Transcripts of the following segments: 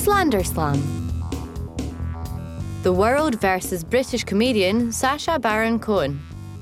Slander Slam. The World versus British comedian Sacha Baron Cohen.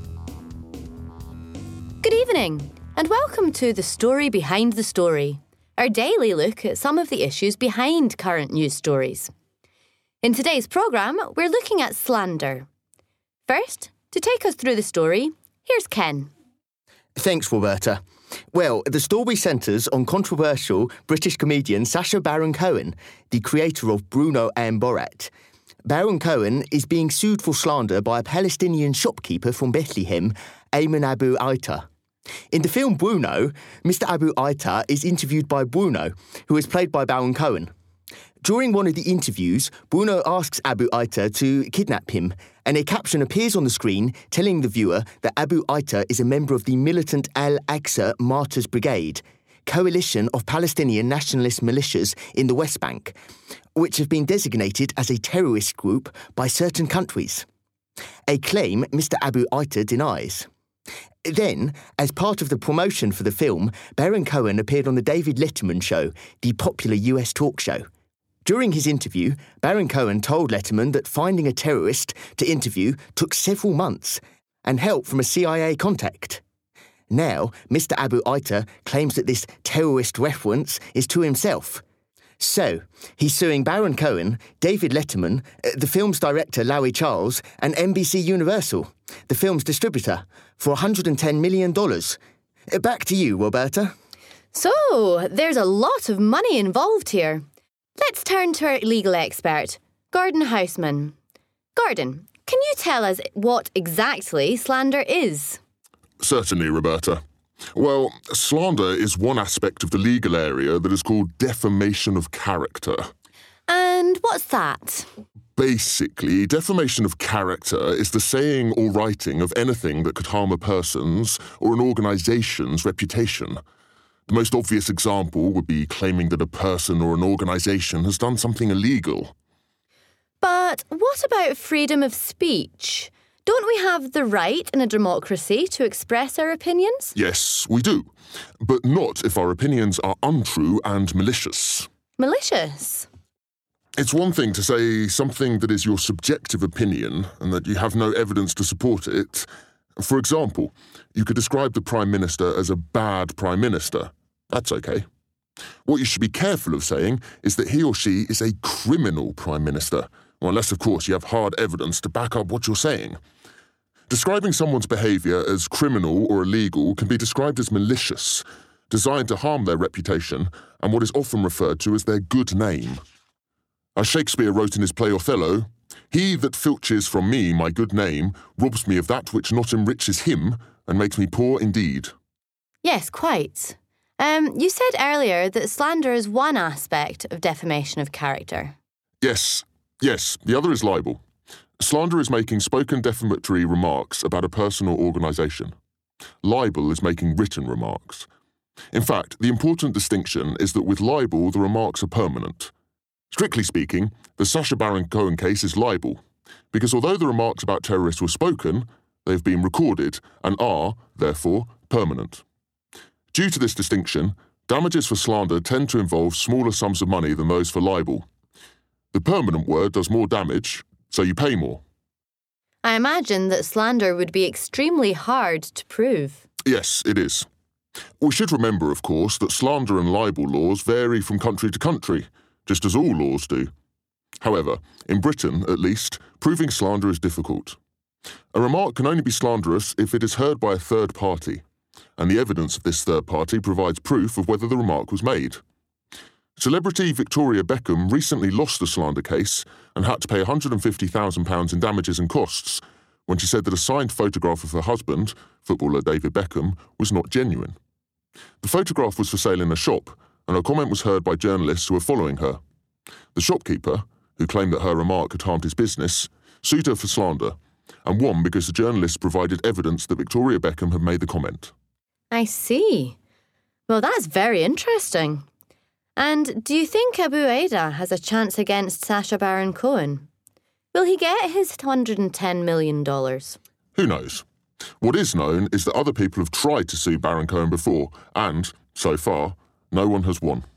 Good evening, and welcome to The Story Behind the Story, our daily look at some of the issues behind current news stories. In today's programme, we're looking at slander. First, to take us through the story, here's Ken. Thanks, Roberta. Well, the story centres on controversial British comedian Sacha Baron Cohen, the creator of Bruno and Borat. Baron Cohen is being sued for slander by a Palestinian shopkeeper from Bethlehem, Ayman Abu Aita. In the film Bruno, Mr. Abu Aita is interviewed by Bruno, who is played by Baron Cohen. During one of the interviews, Bruno asks Abu Aita to kidnap him, and a caption appears on the screen telling the viewer that Abu Aita is a member of the militant Al-Aqsa Martyrs Brigade, coalition of Palestinian nationalist militias in the West Bank, which have been designated as a terrorist group by certain countries. A claim Mr. Abu Aita denies. Then, as part of the promotion for the film, Baron Cohen appeared on the David Letterman Show, the popular US talk show. During his interview, Baron Cohen told Letterman that finding a terrorist to interview took several months and help from a CIA contact. Now, Mr. Abu Aita claims that this terrorist reference is to himself. So, he's suing Baron Cohen, David Letterman, the film's director Larry Charles, and NBC Universal, the film's distributor, for $110 million. Back to you, Roberta. So, there's a lot of money involved here. Let's turn to our legal expert, Gordon Houseman. Gordon, can you tell us what exactly slander is? Certainly, Roberta. Well, slander is one aspect of the legal area that is called defamation of character. And what's that? Basically, defamation of character is the saying or writing of anything that could harm a person's or an organisation's reputation. The most obvious example would be claiming that a person or an organisation has done something illegal. But what about freedom of speech? Don't we have the right in a democracy to express our opinions? Yes, we do. But not if our opinions are untrue and malicious. Malicious? It's one thing to say something that is your subjective opinion and that you have no evidence to support it. For example, you could describe the Prime Minister as a bad Prime Minister. That's okay. What you should be careful of saying is that he or she is a criminal Prime Minister, unless, of course, you have hard evidence to back up what you're saying. Describing someone's behaviour as criminal or illegal can be described as malicious, designed to harm their reputation, and what is often referred to as their good name. As Shakespeare wrote in his play Othello, "He that filches from me my good name robs me of that which not enriches him and makes me poor indeed." Yes, quite. You said earlier that slander is one aspect of defamation of character. Yes, the other is libel. Slander is making spoken defamatory remarks about a person or organisation. Libel is making written remarks. In fact, the important distinction is that with libel, the remarks are permanent. Strictly speaking, the Sacha Baron Cohen case is libel, because although the remarks about terrorists were spoken, they've been recorded and are, therefore, permanent. Due to this distinction, damages for slander tend to involve smaller sums of money than those for libel. The permanent word does more damage, so you pay more. I imagine that slander would be extremely hard to prove. Yes, it is. We should remember, of course, that slander and libel laws vary from country to country, just as all laws do. However, in Britain, at least, proving slander is difficult. A remark can only be slanderous if it is heard by a third party, and the evidence of this third party provides proof of whether the remark was made. Celebrity Victoria Beckham recently lost a slander case and had to pay £150,000 in damages and costs when she said that a signed photograph of her husband, footballer David Beckham, was not genuine. The photograph was for sale in a shop, and her comment was heard by journalists who were following her. The shopkeeper, who claimed that her remark had harmed his business, sued her for slander, and won because the journalists provided evidence that Victoria Beckham had made the comment. I see. Well, that's very interesting. And do you think Abu Aita has a chance against Sacha Baron Cohen? Will he get his $110 million? Who knows? What is known is that other people have tried to sue Baron Cohen before, and, so far, no one has won.